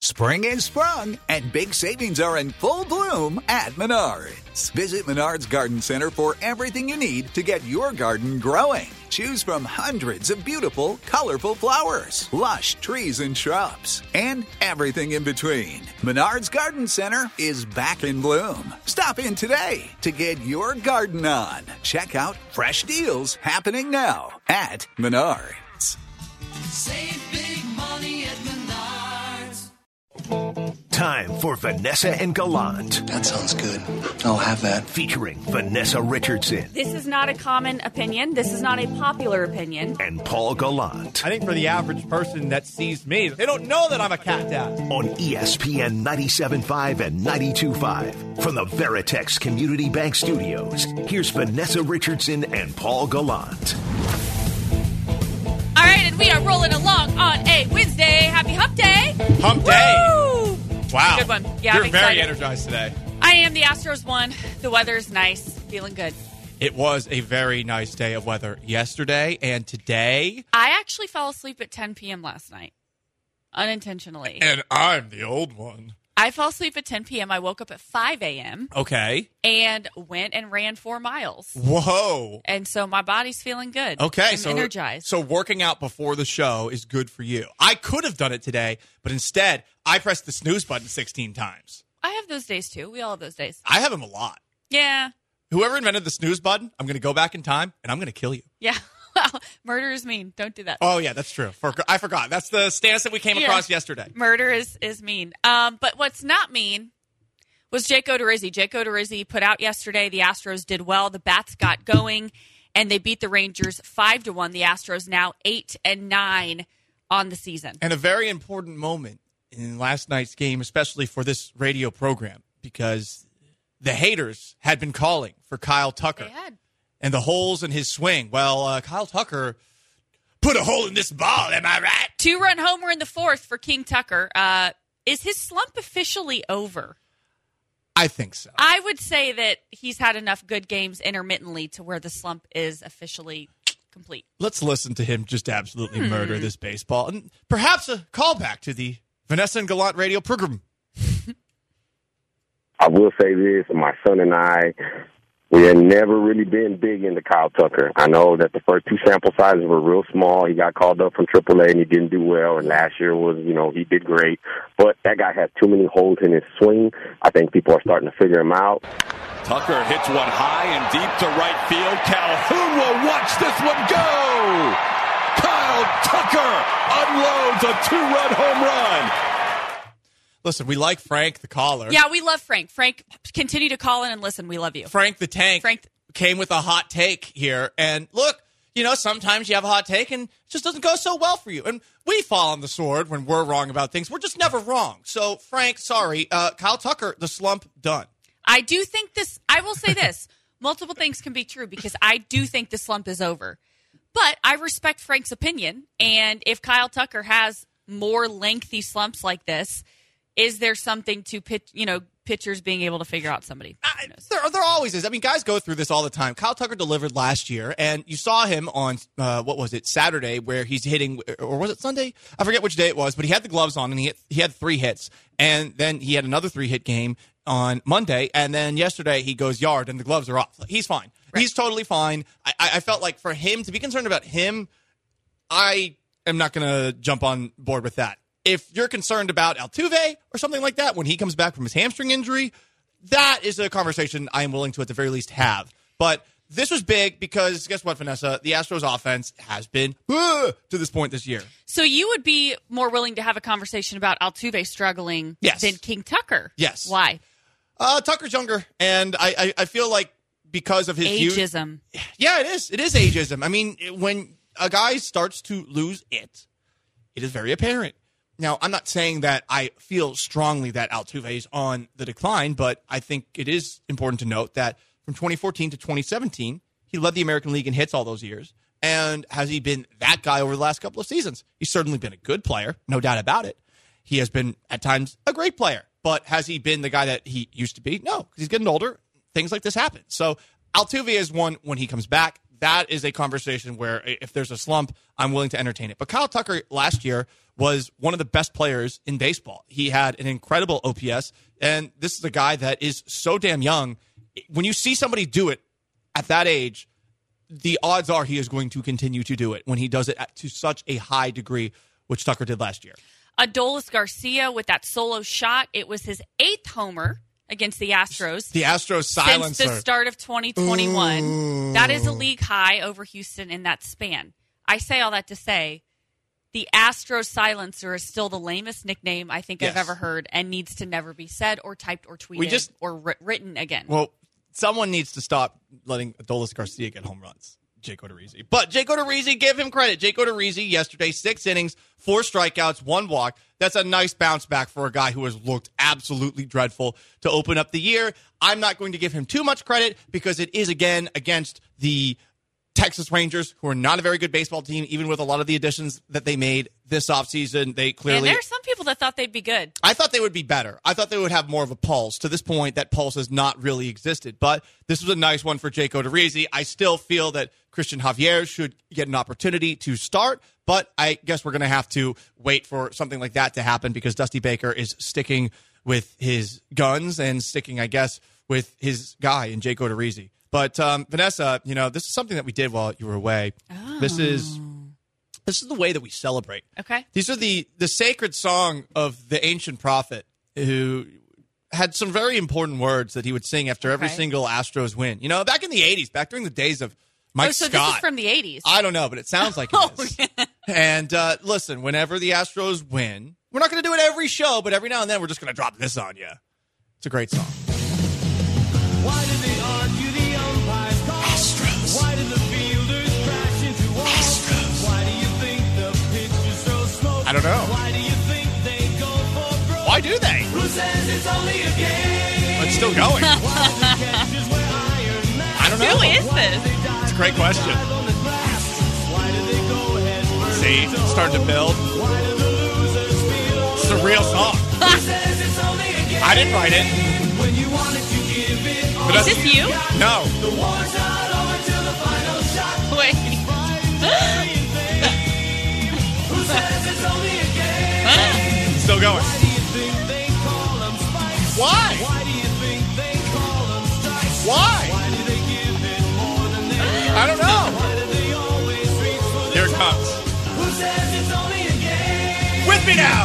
Spring is sprung, and big savings are in full bloom at Menards. Visit Menards Garden Center for everything you need to get your garden growing. Choose from hundreds of beautiful, colorful flowers, lush trees and shrubs, and everything in between. Menards Garden Center is back in bloom. Stop in today to get your garden on. Check out fresh deals happening now at Menards. Save big money at Menards. Time for Vanessa and Gallant. That sounds good. I'll have that. Featuring Vanessa Richardson. This is not a common opinion. This is not a popular opinion. And Paul Gallant. I think for the average person that sees me, they don't know that I'm a cat dad. On ESPN 97.5 and 92.5. From the Veritex Community Bank Studios, here's Vanessa Richardson and Paul Gallant. All right, and we are rolling along on a Wednesday. Happy Hump Day. Hump Day. Woo! Wow. Good one. Yeah, You're I'm very excited. energized today. I am. The Astros won. The weather's nice. Feeling good. It was a very nice day of weather yesterday and today. I actually fell asleep at 10 p.m. last night. Unintentionally. And I'm the old one. I fell asleep at 10 p.m. I woke up at 5 a.m. Okay. and went and ran 4 miles. Whoa. And so my body's feeling good. Okay. I'm energized. So working out before the show is good for you. I could have done it today, but instead I pressed the snooze button 16 times. I have those days too. We all have those days. I have them a lot. Yeah. Whoever invented the snooze button, I'm going to go back in time and I'm going to kill you. Yeah. Murder is mean. Don't do that. Oh, yeah, that's true. I forgot. That's the stance that we came across yesterday. Murder is mean. But what's not mean was Jake Odorizzi. Jake Odorizzi put out yesterday. The Astros did well. The bats got going, and they beat the Rangers 5-1. The Astros now 8-9 on the season. And a very important moment in last night's game, especially for this radio program, because the haters had been calling for Kyle Tucker. They had. And the holes in his swing. Well, Kyle Tucker put a hole in this ball, am I right? 2-run homer in the fourth for King Tucker. Is his slump officially over? I think so. I would say that he's had enough good games intermittently to where the slump is officially complete. Let's listen to him just absolutely murder this baseball. And perhaps a callback to the Vanessa and Gallant radio program. I will say this, my son and I, we had never really been big into Kyle Tucker. I know that the first 2 sample sizes were real small. He got called up from AAA and he didn't do well. And last year was, he did great. But that guy has too many holes in his swing. I think people are starting to figure him out. Tucker hits one high and deep to right field. Calhoun will watch this one go. Kyle Tucker unloads a 2-run home run. Listen, we like Frank, the caller. Yeah, we love Frank. Frank, continue to call in and listen. We love you. Frank the Tank came with a hot take here. And look, sometimes you have a hot take and it just doesn't go so well for you. And we fall on the sword when we're wrong about things. We're just never wrong. So, Frank, sorry. Kyle Tucker, the slump, done. I do think I will say this. Multiple things can be true because I do think the slump is over. But I respect Frank's opinion. And if Kyle Tucker has more lengthy slumps like this, is there something to pitchers being able to figure out somebody? There always is. I mean, guys go through this all the time. Kyle Tucker delivered last year, and you saw him on, Saturday, where he's hitting, or was it Sunday? I forget which day it was, but he had the gloves on, and he had 3 hits. And then he had another 3-hit game on Monday, and then yesterday he goes yard, and the gloves are off. He's fine. Right. He's totally fine. I felt like for him, to be concerned about him, I am not going to jump on board with that. If you're concerned about Altuve or something like that when he comes back from his hamstring injury, that is a conversation I am willing to at the very least have. But this was big because, guess what, Vanessa? The Astros offense has been to this point this year. So you would be more willing to have a conversation about Altuve struggling than King Tucker? Yes. Why? Tucker's younger, and I feel like because of his ageism. Yeah, it is. It is ageism. I mean, when a guy starts to lose it is very apparent. Now, I'm not saying that I feel strongly that Altuve is on the decline, but I think it is important to note that from 2014 to 2017, he led the American League in hits all those years. And has he been that guy over the last couple of seasons? He's certainly been a good player, no doubt about it. He has been, at times, a great player. But has he been the guy that he used to be? No, because he's getting older. Things like this happen. So Altuve is one when he comes back. that is a conversation where if there's a slump, I'm willing to entertain it. But Kyle Tucker last year was one of the best players in baseball. He had an incredible OPS, and this is a guy that is so damn young. When you see somebody do it at that age, the odds are he is going to continue to do it when he does it to such a high degree, which Tucker did last year. Adolis Garcia with that solo shot. It was his 8th homer against the Astros. The Astros silencer. Since the start of 2021. Ooh. That is a league high over Houston in that span. I say all that to say the Astros silencer is still the lamest nickname I think I've ever heard and needs to never be said or typed or tweeted or written again. Well, someone needs to stop letting Adolis Garcia get home runs. Jake Odorizzi. But Jake Odorizzi, give him credit. Jake Odorizzi yesterday, 6 innings, 4 strikeouts, 1 walk. That's a nice bounce back for a guy who has looked absolutely dreadful to open up the year. I'm not going to give him too much credit because it is, again, against the Texas Rangers, who are not a very good baseball team, even with a lot of the additions that they made this offseason. They clearly... And there are some people that thought they'd be good. I thought they would be better. I thought they would have more of a pulse. To this point, that pulse has not really existed. But this was a nice one for Jake Odorizzi. I still feel that Christian Javier should get an opportunity to start, but I guess we're going to have to wait for something like that to happen because Dusty Baker is sticking with his guns and sticking, I guess, with his guy in Jake Odorizzi. But Vanessa, this is something that we did while you were away. Oh. This is the way that we celebrate. Okay. These are the sacred song of the ancient prophet who had some very important words that he would sing after every single Astros win. Back in the 80s, back during the days of Mike so Scott. This is from the 80s. I don't know, but it sounds like it is. Yeah. And listen, whenever the Astros win, we're not going to do it every show, but every now and then we're just going to drop this on you. It's a great song. Why did they argue the umpires call? Astros. Why did the fielders crash into walls? Astros. Why do you think the pitchers throw smoke? I don't know. Why do you think they go for broke? Why do they? Who says it's only a game? It's still going. Why do the catchers wear iron masks? I don't know. Who is this? It's a great question. Why do they go head first? See, it's starting to build. Why do the losers feel It's a real song. Who says it's only a game? I didn't write it. When you want it, you give it. Is this you? No. The war's not over till the final shot. Wait. Who says it's only a game? Still going. Why do you think they call them spikes? Why? Why do you think they call them strikes? Why? Why do they give it more than they get? I don't know. Why do they always reach for the Here it top? comes. Who says it's only a game? With me now,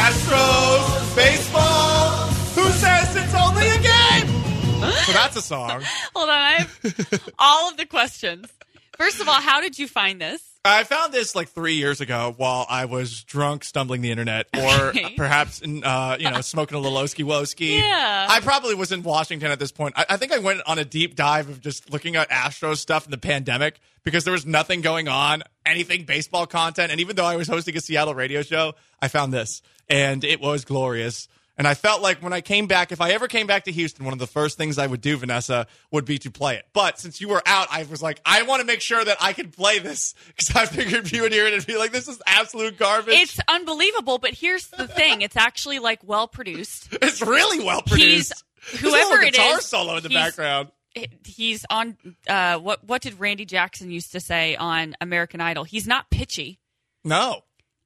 Astros baseball. Who says it's only a game? So that's a song. Hold on. I have all of the questions. First of all, how did you find this? I found this like 3 years ago while I was drunk, stumbling the internet, or Okay. perhaps smoking a little Oski-Woski. Yeah. I probably was in Washington at this point. I think I went on a deep dive of just looking at Astros stuff in the pandemic because there was nothing going on, anything baseball content. And even though I was hosting a Seattle radio show, I found this, and it was glorious. And I felt like when I came back, if I ever came back to Houston, one of the first things I would do, Vanessa, would be to play it. But since you were out, I was like, I want to make sure that I could play this because I figured you would hear it and be like, this is absolute garbage. It's unbelievable, but here's the thing. It's actually like well produced. It's really well produced. There's a Whoever little it guitar is, solo in the he's- background. He's on what did Randy Jackson used to say on American Idol? He's not pitchy. No.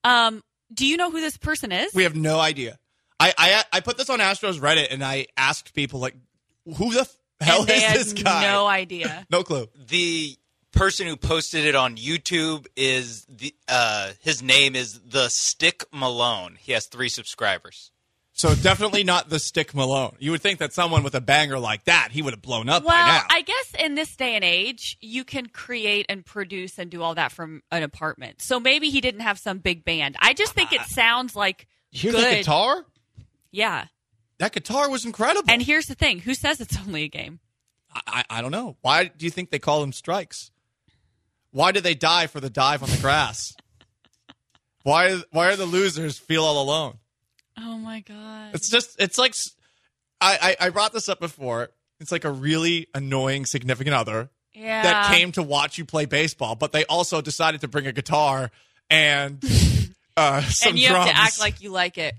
Do you know who this person is? We have no idea. I put this on Astros Reddit and I asked people like, who the hell and they is had this guy? No idea. No clue. The person who posted it on YouTube is his name is The Stick Malone. He has 3 subscribers. So definitely not the Stick Malone. You would think that someone with a banger like that, he would have blown up by Well, now. I guess in this day and age, you can create and produce and do all that from an apartment. So maybe he didn't have some big band. I just think it sounds like You hear good. that guitar? Yeah. That guitar was incredible. And here's the thing. Who says it's only a game? I don't know. Why do you think they call them strikes? Why do they die for the dive on the grass? Why are the losers feel all alone? Oh, my God. It's like, I brought this up before. It's like a really annoying significant other Yeah. that came to watch you play baseball, but they also decided to bring a guitar and some and you drums. have to act like you like it.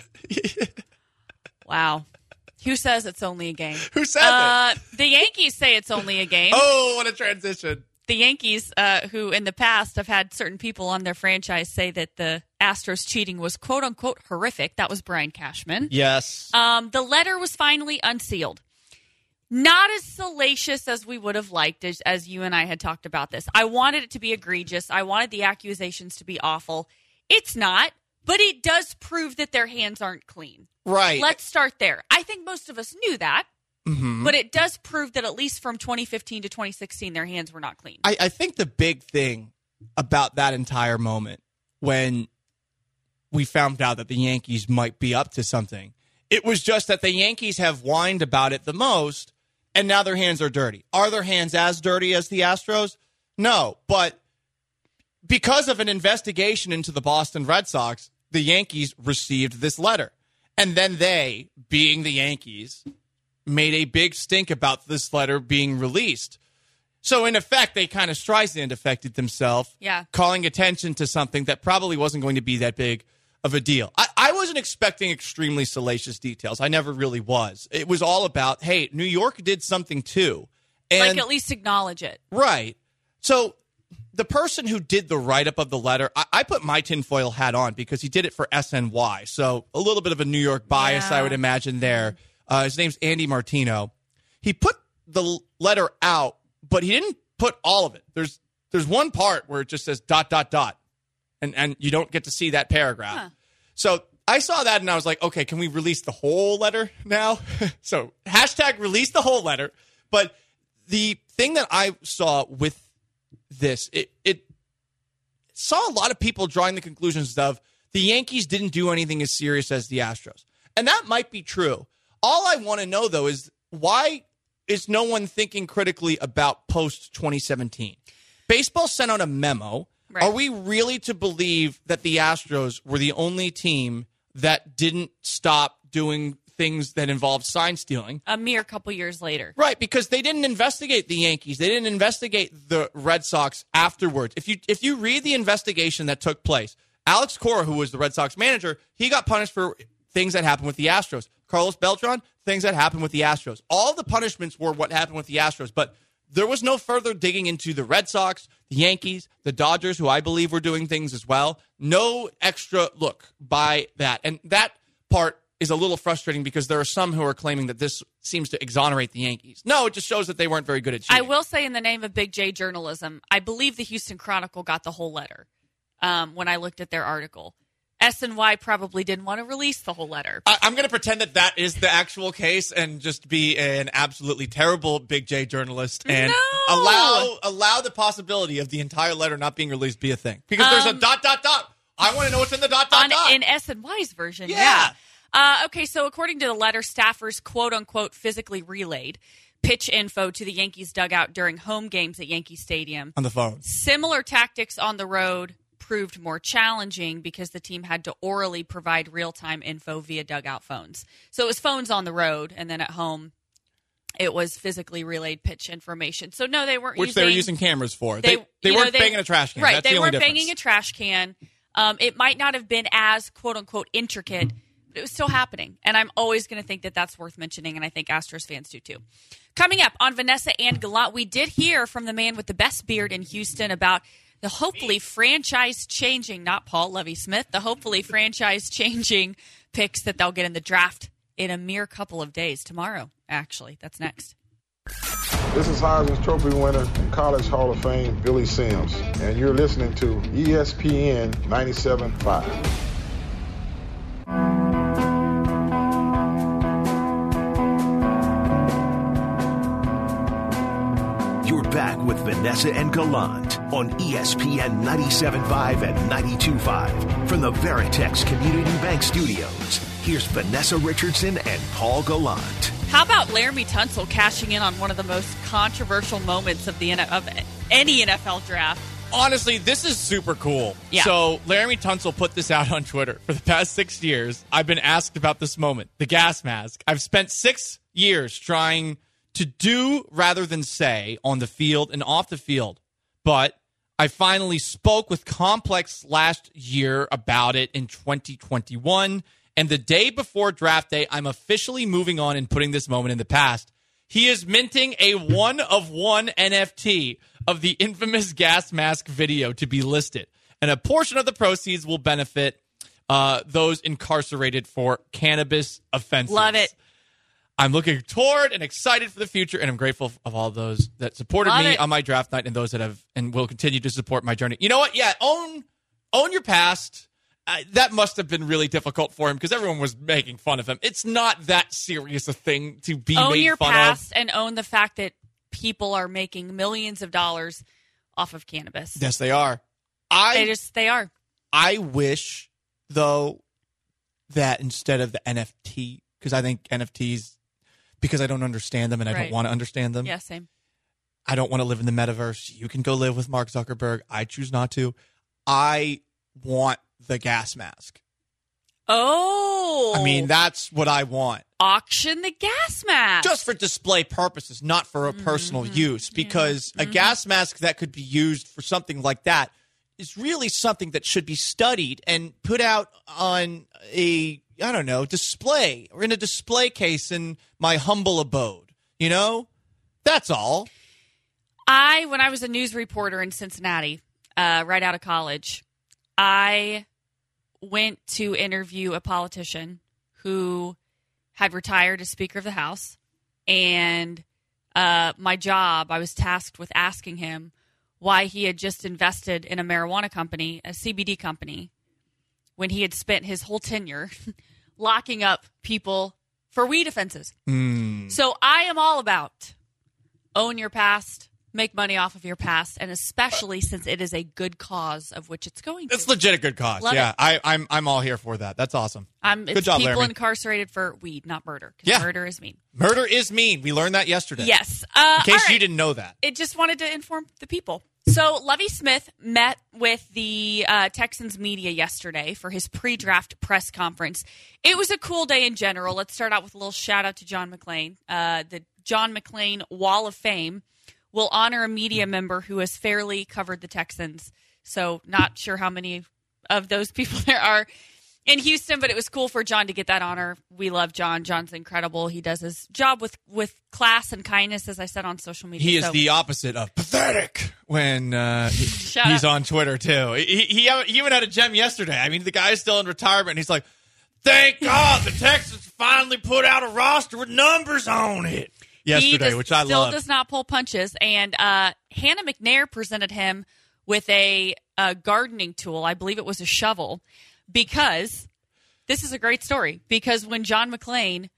Wow. Who says it's only a game? Who says it? The Yankees say it's only a game. Oh, what a transition. the Yankees, who in the past have had certain people on their franchise say that the Astros cheating was quote unquote horrific. That was Brian Cashman. Yes. The letter was finally unsealed. Not as salacious as we would have liked, as you and I had talked about this. I wanted it to be egregious. I wanted the accusations to be awful. It's not, but it does prove that their hands aren't clean. Right. Let's start there. I think most of us knew that, Mm-hmm. but it does prove that at least from 2015 to 2016, their hands were not clean. I think the big thing about that entire moment when we found out that the Yankees might be up to something, it was just that the Yankees have whined about it the most, and now their hands are dirty. Are their hands as dirty as the Astros? No, but because of an investigation into the Boston Red Sox, the Yankees received this letter. And then they, being the Yankees, made a big stink about this letter being released. So, in effect, they kind of Streisand affected themselves, calling attention to something that probably wasn't going to be that big of a deal. I wasn't expecting extremely salacious details. I never really was. It was all about, hey, New York did something too. And, like, at least acknowledge it. Right. So, the person who did the write-up of the letter, I put my tinfoil hat on because he did it for SNY. So, a little bit of a New York bias, I would imagine there. His name's Andy Martino. He put the letter out, but he didn't put all of it. There's one part where it just says ... and you don't get to see that paragraph. Huh. So I saw that and I was like, okay, can we release the whole letter now? So hashtag release the whole letter. But the thing that I saw with this, it saw a lot of people drawing the conclusions of the Yankees didn't do anything as serious as the Astros. And that might be true. All I want to know, though, is why is no one thinking critically about post-2017? Baseball sent out a memo. Right. Are we really to believe that the Astros were the only team that didn't stop doing things that involved sign stealing? A mere couple years later. Right, because they didn't investigate the Yankees. They didn't investigate the Red Sox afterwards. If you read the investigation that took place, Alex Cora, who was the Red Sox manager, he got punished for things that happened with the Astros. Carlos Beltran, things that happened with the Astros. All the punishments were what happened with the Astros, but there was no further digging into the Red Sox, the Yankees, the Dodgers, who I believe were doing things as well. No extra look by that. And that part is a little frustrating because there are some who are claiming that this seems to exonerate the Yankees. No, it just shows that they weren't very good at cheating. I will say, in the name of Big J journalism, I believe the Houston Chronicle got the whole letter when I looked at their article. SNY probably didn't want to release the whole letter. I'm going to pretend that is the actual case and just be an absolutely terrible Big J journalist and allow the possibility of the entire letter not being released be a thing. Because there's a ... I want to know what's in the ... In SNY's version, yeah. Okay, so according to the letter, staffers quote-unquote physically relayed pitch info to the Yankees dugout during home games at Yankee Stadium. On the phone. Similar tactics on the road proved more challenging because the team had to orally provide real-time info via dugout phones. So it was phones on the road, and then at home it was physically relayed pitch information. So no, they weren't Which using... they were using cameras for. They weren't banging a trash can. Right, That's they the only weren't difference. banging a trash can. It might not have been as quote-unquote intricate, but it was still happening. And I'm always going to think that that's worth mentioning, and I think Astros fans do too. Coming up on Vanessa and Gallant, we did hear from the man with the best beard in Houston about the hopefully franchise-changing, not Paul Levy-Smith, the hopefully franchise-changing picks that they'll get in the draft in a mere couple of days. Tomorrow, actually. That's next. This is Heisman Trophy winner and College Hall of Fame Billy Sims, and you're listening to ESPN 97.5. You're back with Vanessa and Gallant on ESPN 97.5 and 92.5 from the Veritex Community Bank Studios. Here's Vanessa Richardson and Paul Gallant. How about Laramie Tunsil cashing in on one of the most controversial moments of any NFL draft? Honestly, this is super cool. Yeah. So Laramie Tunsil put this out on Twitter. For the past 6 years, I've been asked about this moment, the gas mask. I've spent 6 years trying to do rather than say on the field and off the field. But I finally spoke with Complex last year about it in 2021. And the day before draft day, I'm officially moving on and putting this moment in the past. He is minting a 1-of-1 NFT of the infamous gas mask video to be listed. And a portion of the proceeds will benefit those incarcerated for cannabis offenses. Love it. I'm looking toward and excited for the future, and I'm grateful of all those that supported Love me it. on my draft night and those that have and will continue to support my journey. You know what? Yeah, own your past. That must have been really difficult for him because everyone was making fun of him. It's not that serious a thing to be Own made your fun past of. and own the fact that people are making millions of dollars off of cannabis. Yes, they are. They are. I wish, though, that instead of the NFT, because I think NFTs, because I don't understand them and I don't want to understand them. Yeah, same. I don't want to live in the metaverse. You can go live with Mark Zuckerberg. I choose not to. I want the gas mask. Oh. I mean, that's what I want. Auction the gas mask. Just for display purposes, not for a personal use, because a gas mask that could be used for something like that is really something that should be studied and put out on a, I don't know, display or in a display case in my humble abode. You know? That's all. When I was a news reporter in Cincinnati, right out of college, I went to interview a politician who had retired as Speaker of the House. And my job, I was tasked with asking him why he had just invested in a marijuana company, a CBD company, when he had spent his whole tenure locking up people for weed offenses. So I am all about own your past, make money off of your past, and especially since it is a good cause of which it's going to. It's legit a good cause. Love yeah, it. I'm all here for that. That's awesome. It's good job, people Laramie. incarcerated for weed, not murder. Because murder is mean. Murder is mean. We learned that yesterday. Yes. In case all right. you didn't know that. It just wanted to inform the people. So Lovie Smith met with the Texans media yesterday for his pre-draft press conference. It was a cool day in general. Let's start out with a little shout-out to John McClain. The John McClain Wall of Fame will honor a media member who has fairly covered the Texans. So not sure how many of those people there are in Houston, but it was cool for John to get that honor. We love John. John's incredible. He does his job with class and kindness, as I said on social media. He is the opposite of pathetic when he's on Twitter, too. He even had a gem yesterday. I mean, the guy's still in retirement, and he's like, thank God the Texans finally put out a roster with numbers on it. Yesterday, which I love. Still does not pull punches. And Hannah McNair presented him with a gardening tool. I believe it was a shovel. Because this is a great story. Because when John McClain,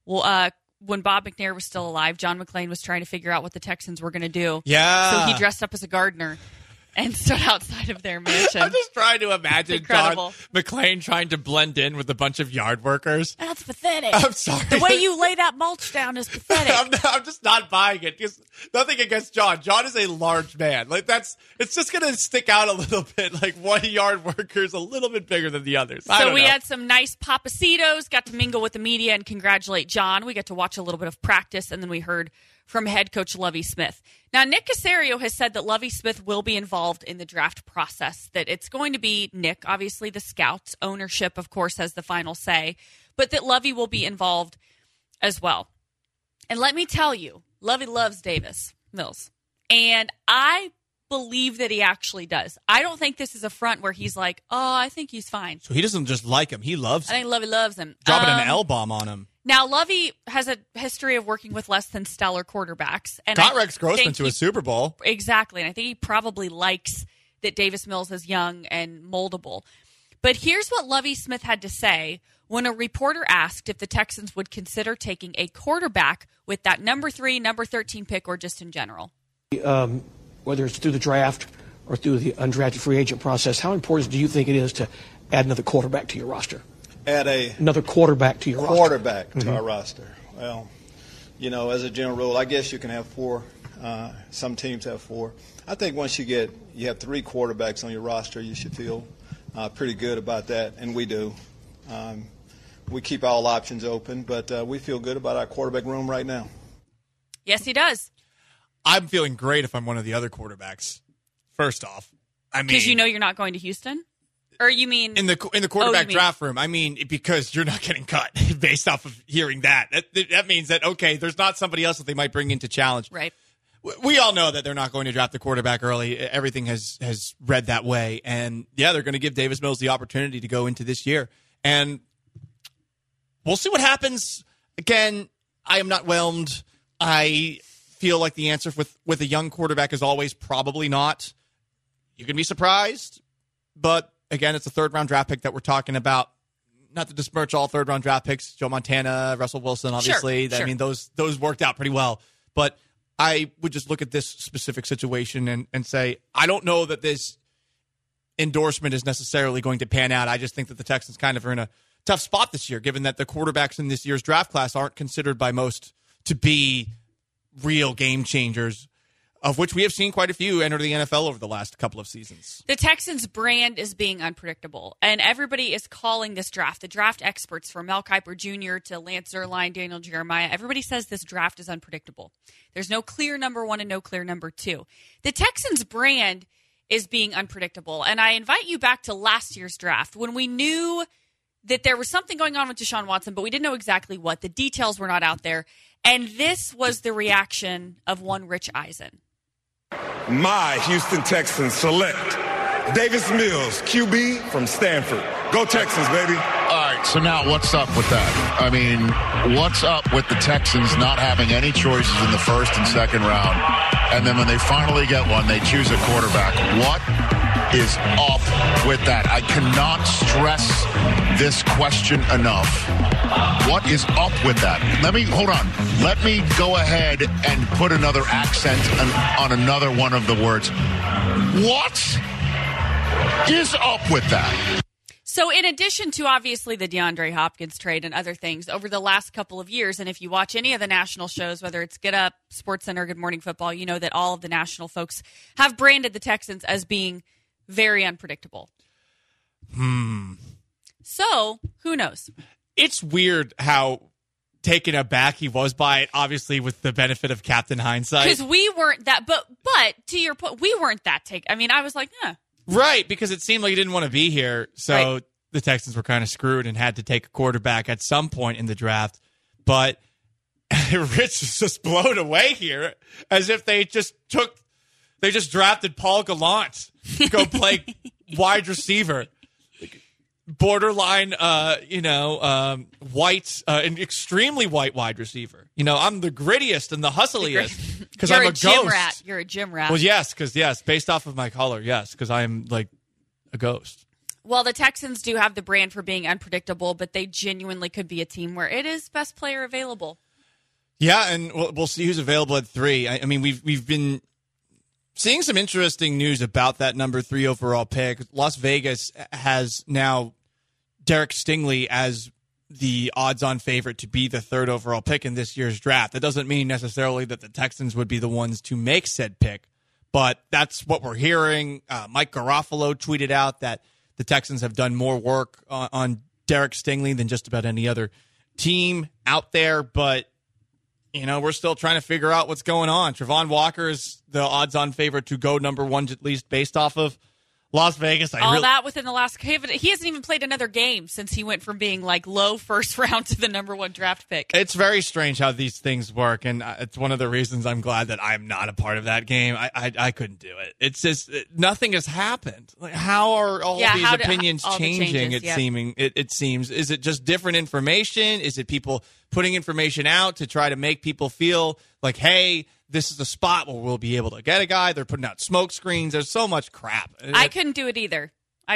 when Bob McNair was still alive, John McClain was trying to figure out what the Texans were going to do. Yeah. So he dressed up as a gardener and stood outside of their mansion. I'm just trying to imagine John McClain trying to blend in with a bunch of yard workers. That's pathetic. I'm sorry. The way you lay that mulch down is pathetic. I'm just not buying it. Just nothing against John. John is a large man. It's just going to stick out a little bit. Like one yard worker is a little bit bigger than the others. So we had some nice papacitos, got to mingle with the media and congratulate John. We got to watch a little bit of practice, and then we heard from head coach Lovie Smith. Now, Nick Caserio has said that Lovie Smith will be involved in the draft process, that it's going to be Nick, obviously the scouts. Ownership, of course, has the final say, but that Lovie will be involved as well. And let me tell you, Lovie loves Davis Mills, and I believe that he actually does. I don't think this is a front where he's like, oh, I think he's fine. So he doesn't just like him. He loves him. I think Lovie loves him. Dropping an L-bomb on him. Now, Lovie has a history of working with less than stellar quarterbacks. And got Rex Grossman to a Super Bowl. Exactly. And I think he probably likes that Davis Mills is young and moldable. But here's what Lovie Smith had to say when a reporter asked if the Texans would consider taking a quarterback with that number 3, number 13 pick, or just in general. Whether it's through the draft or through the undrafted free agent process, how important do you think it is to add another quarterback to your roster? Another quarterback to your roster. To our roster. Well, as a general rule, I guess you can have 4. Some teams have 4. I think once you have 3 quarterbacks on your roster, you should feel pretty good about that, and we do. We keep all options open, but we feel good about our quarterback room right now. Yes, he does. I'm feeling great if I'm one of the other quarterbacks. First off, I mean, because you know you're not going to Houston. Or you mean in the quarterback draft room? I mean, because you're not getting cut based off of hearing that. That means that, okay, there's not somebody else that they might bring in to challenge. Right. We all know that they're not going to draft the quarterback early. Everything has read that way. And, yeah, they're going to give Davis Mills the opportunity to go into this year. And we'll see what happens. Again, I am not whelmed. I feel like the answer with a young quarterback is always probably not. You can be surprised, but again, it's a third-round draft pick that we're talking about. Not to besmirch all third-round draft picks, Joe Montana, Russell Wilson, obviously. Sure. I mean, those worked out pretty well. But I would just look at this specific situation and say, I don't know that this endorsement is necessarily going to pan out. I just think that the Texans kind of are in a tough spot this year, given that the quarterbacks in this year's draft class aren't considered by most to be real game changers, of which we have seen quite a few enter the NFL over the last couple of seasons. The Texans' brand is being unpredictable, and everybody is calling this draft. The draft experts, from Mel Kiper Jr. to Lance Zierlein, Daniel Jeremiah, everybody says this draft is unpredictable. There's no clear number one and no clear number two. The Texans' brand is being unpredictable, and I invite you back to last year's draft when we knew that there was something going on with Deshaun Watson, but we didn't know exactly what. The details were not out there, and this was the reaction of one Rich Eisen. My Houston Texans select Davis Mills, QB from Stanford. Go Texans, baby. All right, so now what's up with that? I mean, what's up with the Texans not having any choices in the first and second round, and then when they finally get one, they choose a quarterback? What is up with that? I cannot stress this question enough. What is up with that? Hold on. Let me go ahead and put another accent on another one of the words. What is up with that? So in addition to obviously the DeAndre Hopkins trade and other things over the last couple of years, and if you watch any of the national shows, whether it's Get Up, SportsCenter, Good Morning Football, you know that all of the national folks have branded the Texans as being very unpredictable. So, who knows? It's weird how taken aback he was by it, obviously with the benefit of Captain Hindsight. Because we weren't that, but to your point, we weren't that taken. I mean, I was like, Right, because it seemed like he didn't want to be here, so the Texans were kind of screwed and had to take a quarterback at some point in the draft. But Rich is just blown away here, as if they just drafted Paul Gallant to go play wide receiver. Borderline, white, an extremely white wide receiver. I'm the grittiest and the hustliest because I'm a ghost. Gym rat. You're a gym rat. Well, yes, based off of my color, yes, because I am like a ghost. Well, the Texans do have the brand for being unpredictable, but they genuinely could be a team where it is best player available. Yeah, and we'll see who's available at 3. I mean, we've been seeing some interesting news about that number 3 overall pick. Las Vegas has now Derek Stingley as the odds-on favorite to be the 3rd overall pick in this year's draft. That doesn't mean necessarily that the Texans would be the ones to make said pick, but that's what we're hearing. Mike Garofalo tweeted out that the Texans have done more work on Derek Stingley than just about any other team out there, but we're still trying to figure out what's going on. Travon Walker is the odds-on favorite to go number 1, at least based off of Las Vegas. That within the last... He hasn't even played another game since he went from being like low first round to the number 1 draft pick. It's very strange how these things work, and it's one of the reasons I'm glad that I'm not a part of that game. I couldn't do it. It's just nothing has happened. Like, how are all these opinions changing? It seems. Is it just different information? Is it people putting information out to try to make people feel like, hey, this is a spot where we'll be able to get a guy? They're putting out smoke screens. There's so much crap. I couldn't do it either.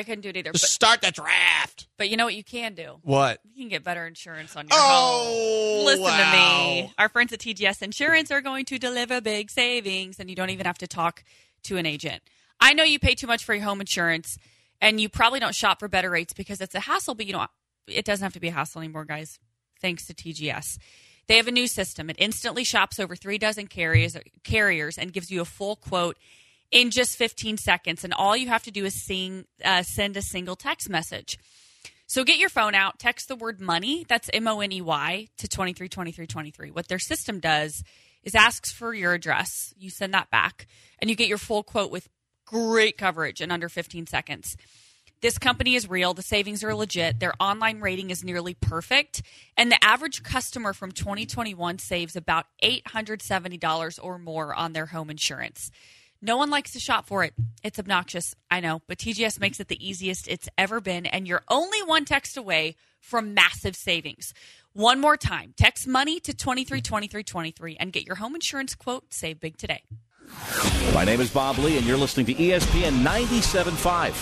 Just start the draft. But you know what you can do? What? You can get better insurance on your home. Listen to me. Our friends at TGS Insurance are going to deliver big savings, and you don't even have to talk to an agent. I know you pay too much for your home insurance, and you probably don't shop for better rates because it's a hassle, but it doesn't have to be a hassle anymore, guys, thanks to TGS. They have a new system. It instantly shops over 3 dozen carriers and gives you a full quote in just 15 seconds. And all you have to do is send a single text message. So get your phone out, text the word money, that's MONEY, to 232323. What their system does is asks for your address. You send that back, and you get your full quote with great coverage in under 15 seconds. This company is real. The savings are legit. Their online rating is nearly perfect. And the average customer from 2021 saves about $870 or more on their home insurance. No one likes to shop for it. It's obnoxious, I know, but TGS makes it the easiest it's ever been, and you're only one text away from massive savings. One more time, text money to 232323 and get your home insurance quote. Save big today. My name is Bob Lee, and you're listening to ESPN 97.5.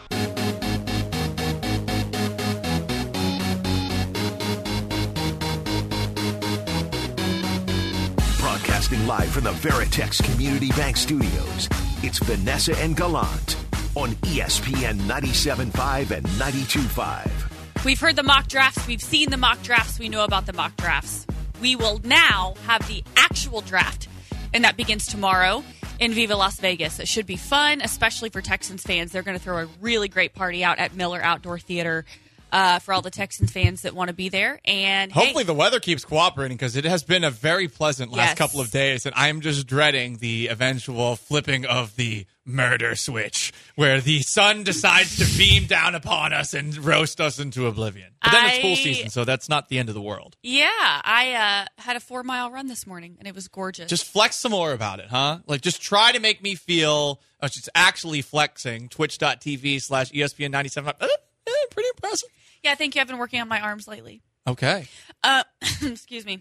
Broadcasting live from the Veritex Community Bank Studios, it's Vanessa and Gallant on ESPN 97.5 and 92.5. We've heard the mock drafts. We've seen the mock drafts. We know about the mock drafts. We will now have the actual draft, and that begins tomorrow in Viva Las Vegas. It should be fun, especially for Texans fans. They're going to throw a really great party out at Miller Outdoor Theater for all the Texans fans that want to be there. And hopefully the weather keeps cooperating, because it has been a very pleasant last couple of days, and I'm just dreading the eventual flipping of the murder switch, where the sun decides to beam down upon us and roast us into oblivion. But then it's pool season, so that's not the end of the world. Yeah, I had a 4-mile run this morning, and it was gorgeous. Just flex some more about it, huh? Like, just try to make me feel it's actually flexing. Twitch.tv/ESPN 97. Pretty impressive. Yeah, thank you. I've been working on my arms lately. Okay. Excuse me.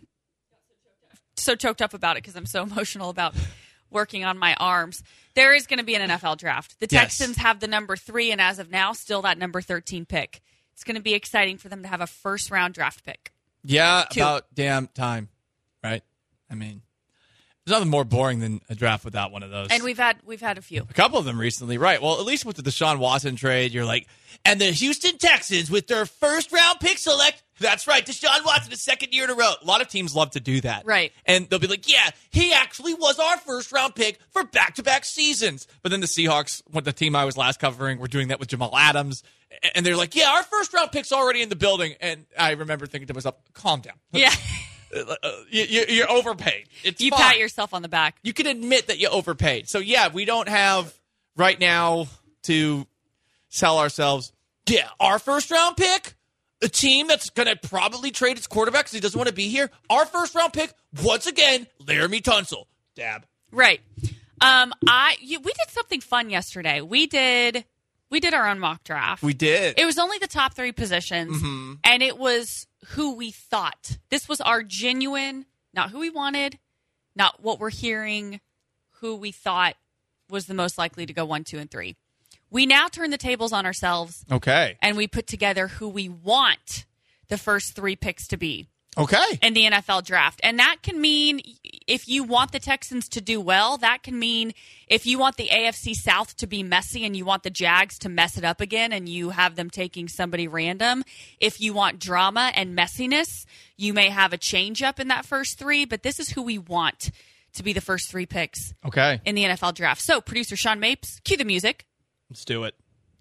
So choked up about it because I'm so emotional about working on my arms. There is going to be an NFL draft. The Texans have the number 3, and as of now, still that number 13 pick. It's going to be exciting for them to have a first-round draft pick. Yeah, about damn time, right? I mean, there's nothing more boring than a draft without one of those. And we've had a few. A couple of them recently, right? Well, at least with the Deshaun Watson trade, you're like, and the Houston Texans with their first-round pick select. That's right, Deshaun Watson, his second year in a row. A lot of teams love to do that. Right. And they'll be like, yeah, he actually was our first-round pick for back-to-back seasons. But then the Seahawks, the team I was last covering, were doing that with Jamal Adams. And they're like, yeah, our first-round pick's already in the building. And I remember thinking to myself, calm down. Yeah. You're overpaid. You fine. pat yourself on the back. You can admit that you overpaid. So, yeah, we don't have right now to sell ourselves, our first-round pick, a team that's going to probably trade its quarterback because he doesn't want to be here. Our first-round pick, once again, Laramie Tunsil. Dab. Right. We did something fun yesterday. We did our own mock draft. We did. It was only the top 3 positions, and it was who we thought. This was our genuine, not who we wanted, not what we're hearing, who we thought was the most likely to go 1, 2, and 3. We now turn the tables on ourselves. Okay. And we put together who we want the first 3 picks to be. Okay. In the NFL draft. And that can mean if you want the Texans to do well, that can mean if you want the AFC South to be messy and you want the Jags to mess it up again and you have them taking somebody random. If you want drama and messiness, you may have a change up in that first 3, but this is who we want to be the first 3 picks. Okay. In the NFL draft. So, producer Sean Mapes, cue the music. Let's do it.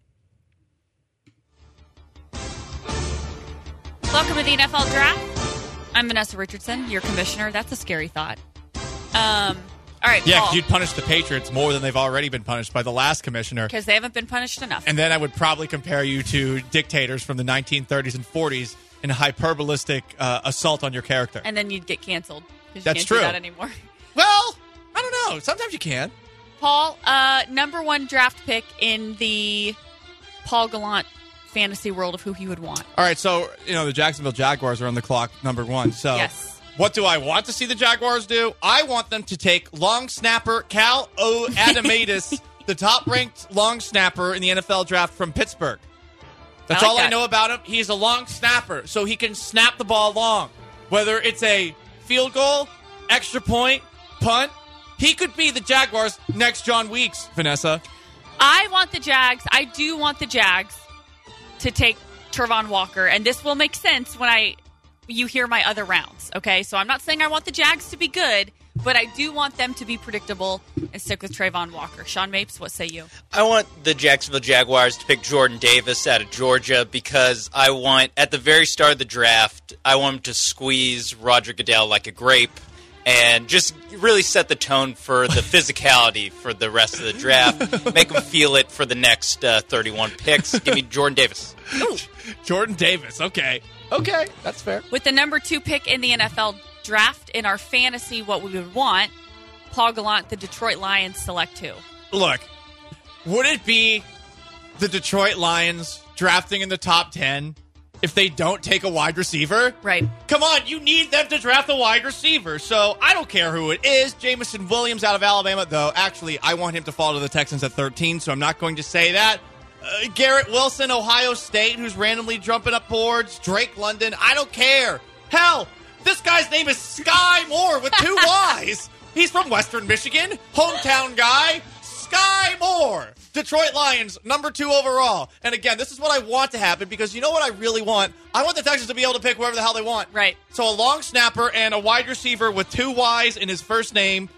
Welcome to the NFL draft. I'm Vanessa Richardson, your commissioner. That's a scary thought. All right, yeah, Paul. you'd punish the Patriots more than they've already been punished by the last commissioner. Because they haven't been punished enough. And then I would probably compare you to dictators from the 1930s and 40s in a hyperbolistic assault on your character. And then you'd get canceled. Because you That's can't true. do that anymore. Well, I don't know. Sometimes you can. Paul, number 1 draft pick in the Paul Gallant fantasy world of who he would want. All right, so, the Jacksonville Jaguars are on the clock, number 1. So, yes. What do I want to see the Jaguars do? I want them to take long snapper Cal O'Adamatis, the top-ranked long snapper in the NFL draft from Pittsburgh. That's all I know about him. He's a long snapper, so he can snap the ball long. Whether it's a field goal, extra point, punt, he could be the Jaguars' next John Weeks, Vanessa. I do want the Jags to take Trevon Walker, and this will make sense when you hear my other rounds, okay? So I'm not saying I want the Jags to be good, but I do want them to be predictable and stick with Trevon Walker. Sean Mapes, what say you? I want the Jacksonville Jaguars to pick Jordan Davis out of Georgia because I want, at the very start of the draft, I want him to squeeze Roger Goodell like a grape. and just really set the tone for the physicality for the rest of the draft. Make them feel it for the next 31 picks. Give me Jordan Davis. Ooh. Jordan Davis. Okay, that's fair. With the number 2 pick in the NFL draft, in our fantasy, what we would want, Paul Gallant, the Detroit Lions, select 2. Look, would it be the Detroit Lions drafting in the top 10 if they don't take a wide receiver? Right. Come on, you need them to draft a wide receiver. So I don't care who it is. Jameson Williams out of Alabama, though. Actually, I want him to fall to the Texans at 13, so I'm not going to say that. Garrett Wilson, Ohio State, who's randomly jumping up boards. Drake London, I don't care. Hell, this guy's name is Sky Moore with 2 Y's. He's from Western Michigan, hometown guy. Sky Moore. Detroit Lions, number 2 overall. And again, this is what I want to happen because you know what I really want? I want the Texans to be able to pick whoever the hell they want. Right. So a long snapper and a wide receiver with 2 Y's in his first name.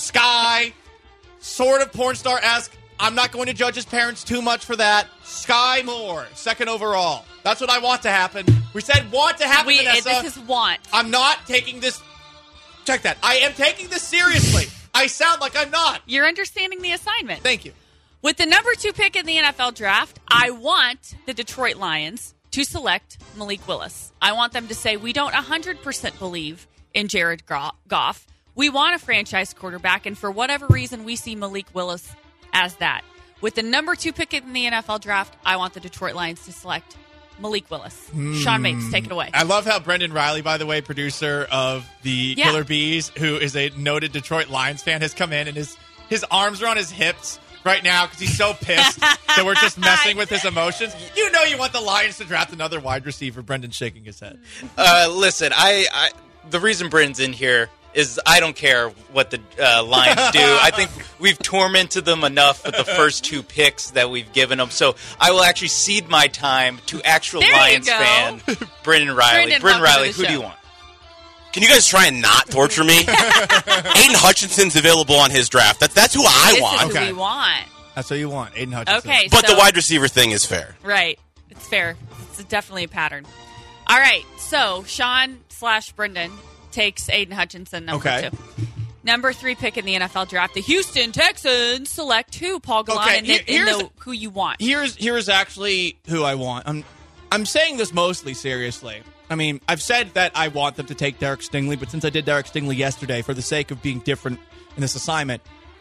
Sky. Sort of porn star-esque. I'm not going to judge his parents too much for that. Sky Moore, 2nd overall. That's what I want to happen. We said want to happen, Vanessa. This is want. I'm not taking this. Check that. I am taking this seriously. I sound like I'm not. You're understanding the assignment. Thank you. With the number 2 pick in the NFL draft, I want the Detroit Lions to select Malik Willis. I want them to say, we don't 100% believe in Jared Goff. We want a franchise quarterback, and for whatever reason, we see Malik Willis as that. With the number 2 pick in the NFL draft, I want the Detroit Lions to select Malik Willis. Sean Mapes, take it away. I love how Brendan Riley, by the way, producer of the Killer Bees, who is a noted Detroit Lions fan, has come in and his arms are on his hips right now because he's so pissed that we're just messing with his emotions. You know you want the Lions to draft another wide receiver. Brendan's shaking his head. Listen, I the reason Brendan's in here is I don't care what the Lions do. I think we've tormented them enough with the first 2 picks that we've given them. So I will actually cede my time to actual Lions fan, Brendan Riley. Brendan Riley, who do you want? Can you guys try and not torture me? Aiden Hutchinson's available on his draft. That's who I want. This is who we want. That's what you want, Aiden Hutchinson. Okay, but the wide receiver thing is fair. Right. It's fair. It's definitely a pattern. All right. So Sean/Brendan takes Aiden Hutchinson, number 2. Number 3 pick in the NFL draft. The Houston Texans select who? Paul Gallant, and know who you want. Here's actually who I want. I'm saying this mostly seriously. I mean, I've said that I want them to take Derek Stingley, but since I did Derek Stingley yesterday, for the sake of being different in this assignment,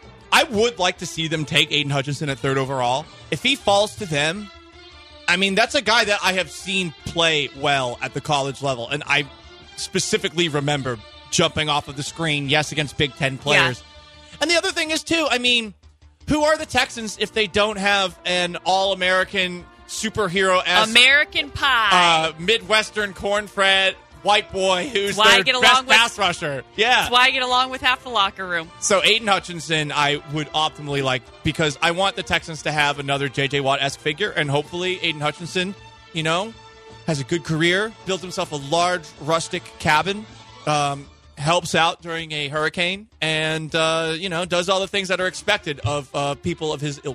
I would like to see them take Aiden Hutchinson at 3rd overall. If he falls to them, I mean, that's a guy that I have seen play well at the college level, and I specifically remember jumping off of the screen, yes, against Big Ten players. Yeah. And the other thing is, too, I mean, who are the Texans if they don't have an all-American superhero-esque American Pie Midwestern corn-fed white boy who's their best pass rusher? Yeah. That's why I get along with half the locker room. So Aiden Hutchinson I would optimally like because I want the Texans to have another J.J. Watt-esque figure, and hopefully Aiden Hutchinson, you know, has a good career, built himself a large rustic cabin, helps out during a hurricane, and, you know, does all the things that are expected of people of his ilk.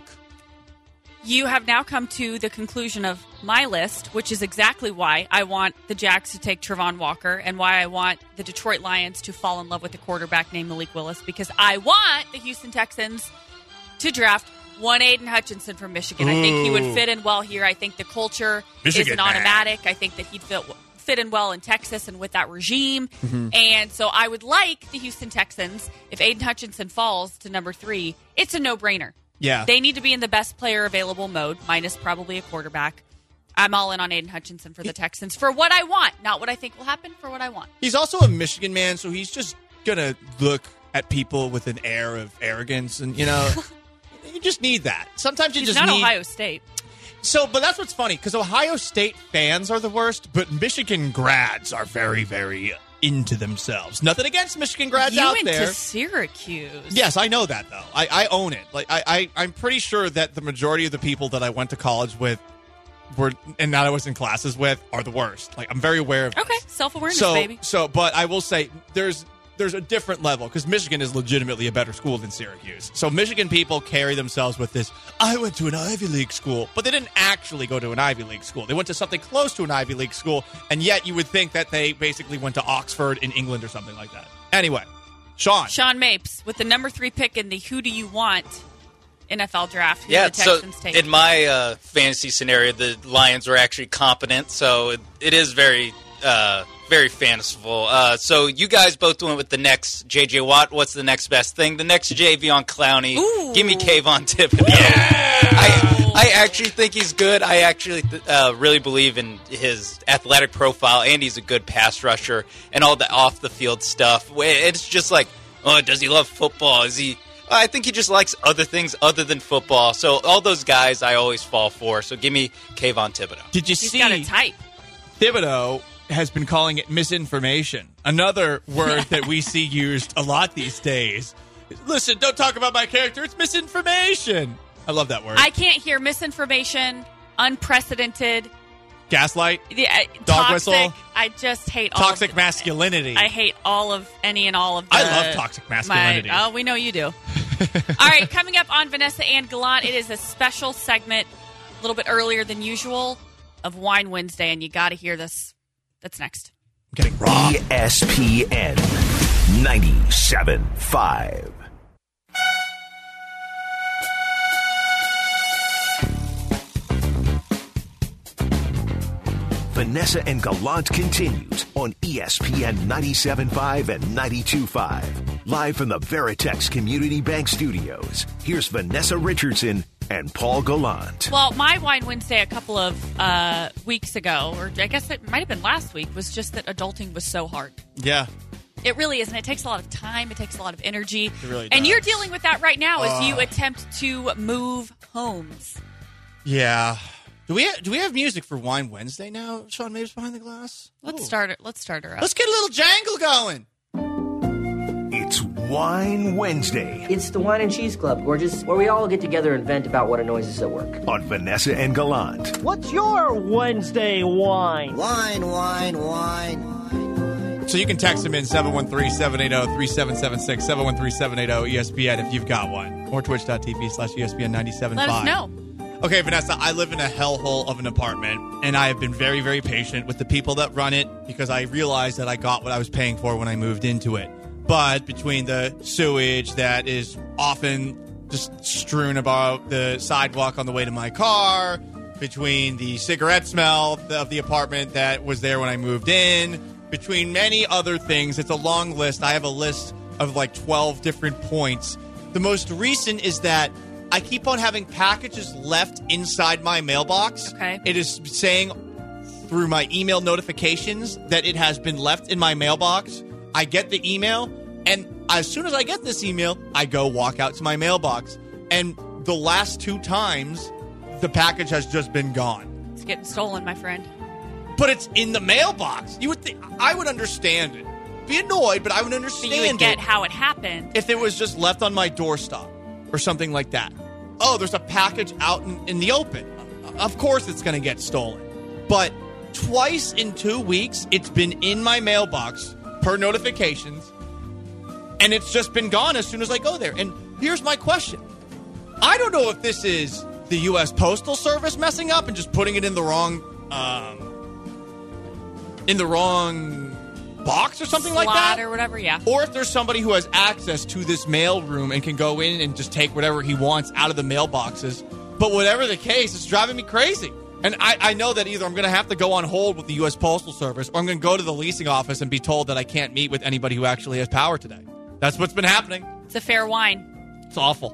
You have now come to the conclusion of my list, which is exactly why I want the Jags to take Travon Walker and why I want the Detroit Lions to fall in love with a quarterback named Malik Willis, because I want the Houston Texans to draft one Aiden Hutchinson from Michigan. I think he would fit in well here. I think the culture is an automatic. I think that he'd fit in well in Texas and with that regime. Mm-hmm. And so I would like the Houston Texans, if Aiden Hutchinson falls to number 3, it's a no-brainer. Yeah. They need to be in the best player available mode, minus probably a quarterback. I'm all in on Aiden Hutchinson for the Texans for what I want, not what I think will happen, for what I want. He's also a Michigan man, so he's just going to look at people with an air of arrogance, and, you know, you just need that. Sometimes you He's just not need... Ohio State. So, but that's what's funny, because Ohio State fans are the worst, but Michigan grads are very, very into themselves. Nothing against Michigan grads out there. You went to Syracuse. Yes, I know that, though. I own it. Like I'm pretty sure that the majority of the people that I went to college with and that I was in classes with are the worst. Like, I'm very aware of this. Okay, self-awareness, baby. But I will say there's a different level, because Michigan is legitimately a better school than Syracuse. So Michigan people carry themselves with this, I went to an Ivy League school, but they didn't actually go to an Ivy League school. They went to something close to an Ivy League school, and yet you would think that they basically went to Oxford in England or something like that. Anyway, Sean Mapes with the number 3 pick in the Who Do You Want NFL draft. Who the Texans take? In my fantasy scenario, the Lions were actually competent, so it is very fanciful. So you guys both went with the next J.J. Watt. What's the next best thing? The next Jadeveon Clowney. Ooh. Give me Kayvon Thibodeau. I actually think he's good. I actually really believe in his athletic profile, and he's a good pass rusher, and all the off-the-field stuff. It's just like, oh, does he love football? I think he just likes other things other than football. So all those guys I always fall for. So give me Kayvon Thibodeau. Did you He's see got a type. Thibodeau has been calling it misinformation. Another word that we see used a lot these days. Listen, don't talk about my character. It's misinformation. I love that word. I can't hear misinformation, unprecedented, gaslight, toxic. dog whistle. I just hate all toxic masculinity. I hate all of any and all of the... I love toxic masculinity. Oh, we know you do. All right, coming up on Vanessa and Gallant, it is a special segment a little bit earlier than usual of Wine Wednesday, and you got to hear this. That's next. I'm getting raw. ESPN 97.5. Vanessa and Gallant continues on ESPN 97.5 and 92.5. Live from the Veritex Community Bank Studios, here's Vanessa Richardson and Paul Gallant. Well, my Wine Wednesday a couple of weeks ago, or I guess it might have been last week, was just that adulting was so hard. Yeah. It really is, and it takes a lot of time. It takes a lot of energy. It really and does. you're dealing with that right now as you attempt to move homes. Yeah. Do we have music for Wine Wednesday now? Sean Mapes behind the glass. Let's start her up. Let's get a little jangle going. It's Wine Wednesday It's the Wine and Cheese Club, gorgeous, where we all get together and vent about what annoys us at work. on Vanessa and Gallant. What's your Wednesday wine? Wine. So you can text them in 713-780-3776, 713-780-ESPN if you've got one, or twitch.tv/ESPN975. Let us know. Okay, Vanessa, I live in a hellhole of an apartment, and I have been very, very patient with the people that run it because I realized that I got what I was paying for when I moved into it. But between the sewage that is often just strewn about the sidewalk on the way to my car, between the cigarette smell of the apartment that was there when I moved in, between many other things, it's a long list. I have a list of like 12 different points. The most recent is that I keep on having packages left inside my mailbox. Okay. It is saying through my email notifications that it has been left in my mailbox. I get the email, and as soon as I get this email, I go walk out to my mailbox. And the last 2 times, the package has just been gone. It's getting stolen, my friend. But it's in the mailbox. You would think I would understand it. Be annoyed, but I would understand But you would get how it happened. if it was just left on my doorstop or something like that. Oh, there's a package out in the open. Of course it's going to get stolen. But twice in 2 weeks, it's been in my mailbox per notifications, and it's just been gone as soon as I go there. And here's my question. I don't know if this is the U.S. Postal Service messing up and just putting it in the wrong box or something like that, Slot or whatever, yeah. or if there's somebody who has access to this mail room and can go in and just take whatever he wants out of the mailboxes. But whatever the case, it's driving me crazy. And I know that either I'm going to have to go on hold with the U.S. Postal Service, or I'm going to go to the leasing office and be told that I can't meet with anybody who actually has power today. That's what's been happening. It's a fair wine. It's awful.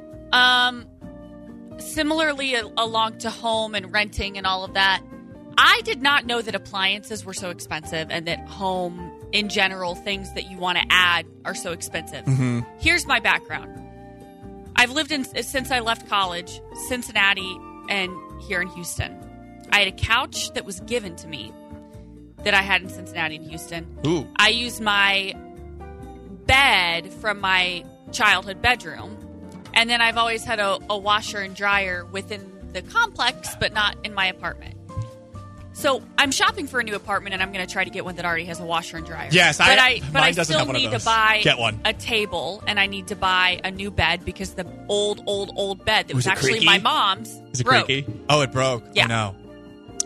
Similarly, along to home and renting and all of that, I did not know that appliances were so expensive and that home, in general, things that you want to add are so expensive. Mm-hmm. Here's my background. I've lived since I left college, Cincinnati and here in Houston. I had a couch that was given to me that I had in Cincinnati and Houston. Ooh. I used my bed from my childhood bedroom. And then I've always had a washer and dryer within the complex, but not in my apartment. So I'm shopping for a new apartment, and I'm going to try to get one that already has a washer and dryer. Yes, but mine I doesn't still have one of need those. to buy Get one. a table, and I need to buy a new bed because the old bed that was it actually creaky? my mom's Is it broke. creaky? Oh, it broke. Yeah. Oh, no.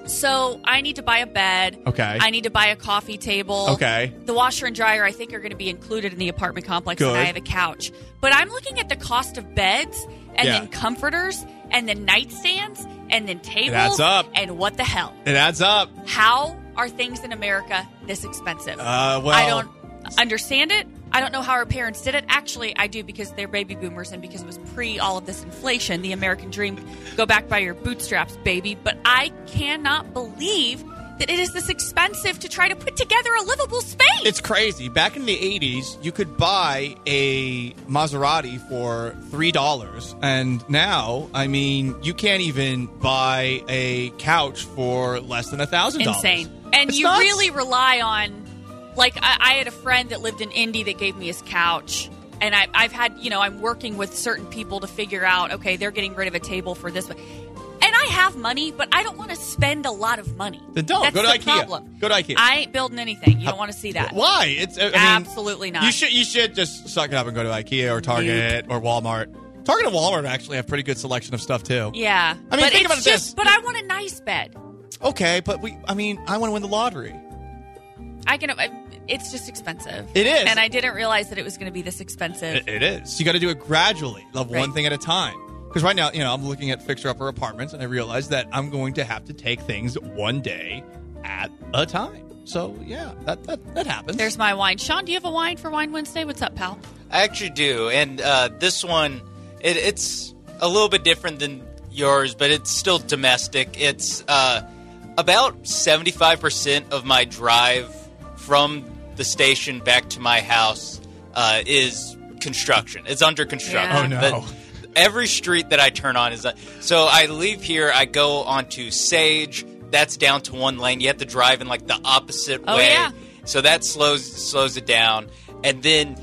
So I need to buy a bed. Okay. I need to buy a coffee table. Okay. The washer and dryer, I think, are going to be included in the apartment complex, Good. and I have a couch. But I'm looking at the cost of beds and then comforters and then nightstands and then tables. It adds up. And what the hell? It adds up. How are things in America this expensive? Well, I don't understand it. I don't know how our parents did it. Actually, I do, because they're baby boomers and because it was pre all of this inflation, the American dream. Go back by your bootstraps, baby. But I cannot believe that it is this expensive to try to put together a livable space. It's crazy. Back in the 80s, you could buy a Maserati for $3. And now, I mean, you can't even buy a couch for less than $1,000. Insane. And It's you nuts. really rely on, like, I had a friend that lived in Indy that gave me his couch. And I've had, I'm working with certain people to figure out, okay, they're getting rid of a table for this. And I have money, but I don't want to spend a lot of money. Then don't. That's Go to the IKEA. Problem. Go to IKEA. I ain't building anything. You don't want to see that. Why? It's Absolutely not. You should just suck it up and go to IKEA or Target or Walmart. Target and Walmart actually have pretty good selection of stuff too. Yeah. I mean, but think it's about this. But I want a nice bed. Okay, but I want to win the lottery. It's just expensive. It is. And I didn't realize that it was going to be this expensive. It is. You got to do it gradually, one Right. thing at a time. Because right now, I'm looking at fixer-upper apartments, and I realize that I'm going to have to take things one day at a time. So, yeah, that happens. There's my wine. Sean, do you have a wine for Wine Wednesday? What's up, pal? I actually do, and this one, it's a little bit different than yours, but it's still domestic. It's about 75% of my drive from the station back to my house is construction. It's under construction. Yeah. Oh, no. Every street that I turn on is so I leave here, I go onto Sage. That's down to one lane. You have to drive in the opposite way. Yeah. So that slows it down. And then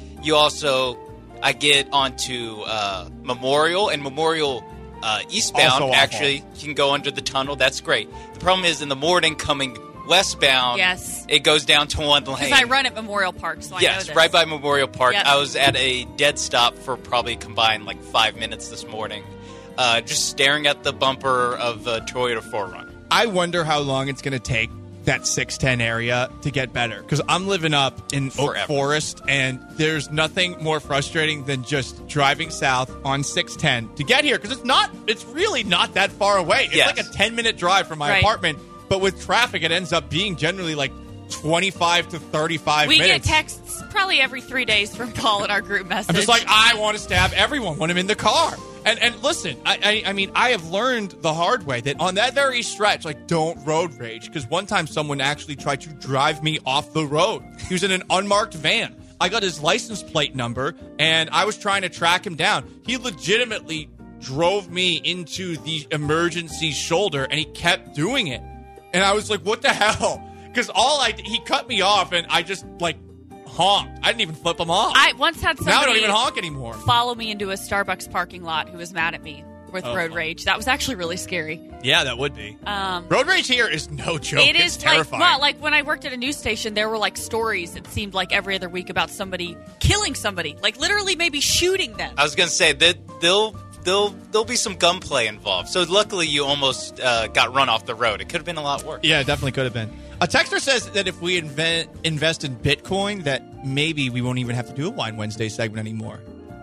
I get onto Memorial, and Memorial eastbound, Also awful. actually, you can go under the tunnel. That's great. The problem is in the morning coming westbound, Yes. it goes down to one lane. Because I run at Memorial Park, so I know Yes, this. right by Memorial Park. Yep. I was at a dead stop for probably combined 5 minutes this morning, just staring at the bumper of a Toyota 4Runner. I wonder how long it's going to take that 610 area to get better. Because I'm living up in Oak Forest, and there's nothing more frustrating than just driving south on 610 to get here. Because it's really not that far away. It's like a 10-minute drive from my Right. apartment. But with traffic, it ends up being generally 25 to 35 We minutes. get texts probably every 3 days from Paul in our group message. I'm just I want to stab everyone when I'm in the car. And listen, I mean, I have learned the hard way that on that very stretch, don't road rage. Because one time someone actually tried to drive me off the road. He was in an unmarked van. I got his license plate number, and I was trying to track him down. He legitimately drove me into the emergency shoulder, and he kept doing it. And I was like, what the hell? Because he cut me off, and I just, honked. I didn't even flip him off. I once had somebody Now I don't even honk anymore. follow me into a Starbucks parking lot who was mad at me with road rage. That was actually really scary. Yeah, that would be. Road rage here is no joke. It It's is terrifying. when I worked at a news station, there were stories, it seemed every other week, about somebody killing somebody, literally maybe shooting them. I was going to say that there'll be some gunplay involved. So luckily you almost got run off the road. It could have been a lot worse. Yeah, it definitely could have been. A texter says that if we invest in Bitcoin, that maybe we won't even have to do a Wine Wednesday segment anymore.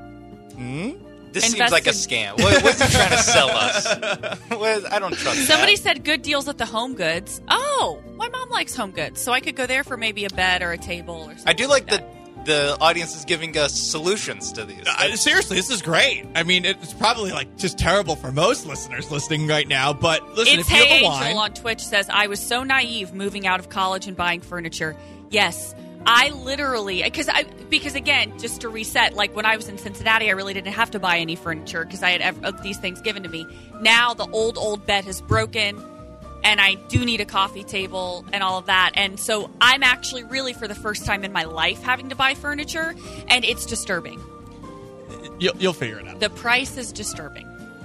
This seems like a scam. What's he trying to sell us? I don't trust Somebody that. said good deals at the Home Goods. Oh, my mom likes Home Goods, so I could go there for maybe a bed or a table or something. I do like that the audience is giving us solutions to these. Seriously, this is great. I mean, it's probably just terrible for most listeners listening right now. But listen, It's if you have Hey a wine, Angel on Twitch says, I was so naive moving out of college and buying furniture. Yes, I literally, because again, just to reset, when I was in Cincinnati, I really didn't have to buy any furniture because I had these things given to me. Now the old bed has broken, and I do need a coffee table and all of that. And so I'm actually really, for the first time in my life, having to buy furniture, and it's disturbing. you'll figure it out. The price is disturbing.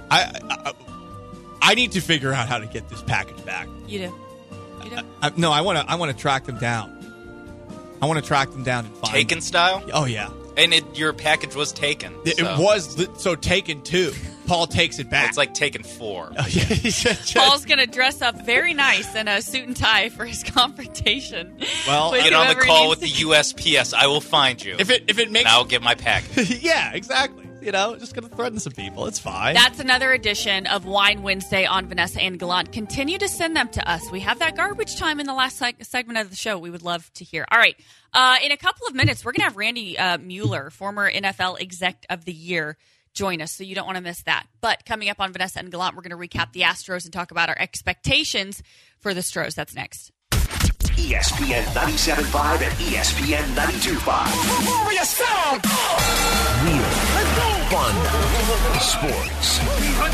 I need to figure out how to get this package back. You do? No, I want to track them down. I want to track them down and find Taken style? Oh, yeah. And your package was taken. It was taken, too. Paul takes it back. It's like taking 4. Paul's going to dress up very nice in a suit and tie for his confrontation. Well, get on the call with the USPS. I will find you. If it makes, and I'll get my package. Yeah, exactly. Just going to threaten some people. It's fine. That's another edition of Wine Wednesday on Vanessa and Gallant. Continue to send them to us. We have that garbage time in the last segment of the show. We would love to hear. All right. In a couple of minutes, we're going to have Randy Mueller, former NFL Exec of the Year, join us, so you don't want to miss that. But coming up on Vanessa and Gallant, we're going to recap the Astros and talk about our expectations for the Stros. That's next. ESPN 97.5 and ESPN 92.5. Real fun sports.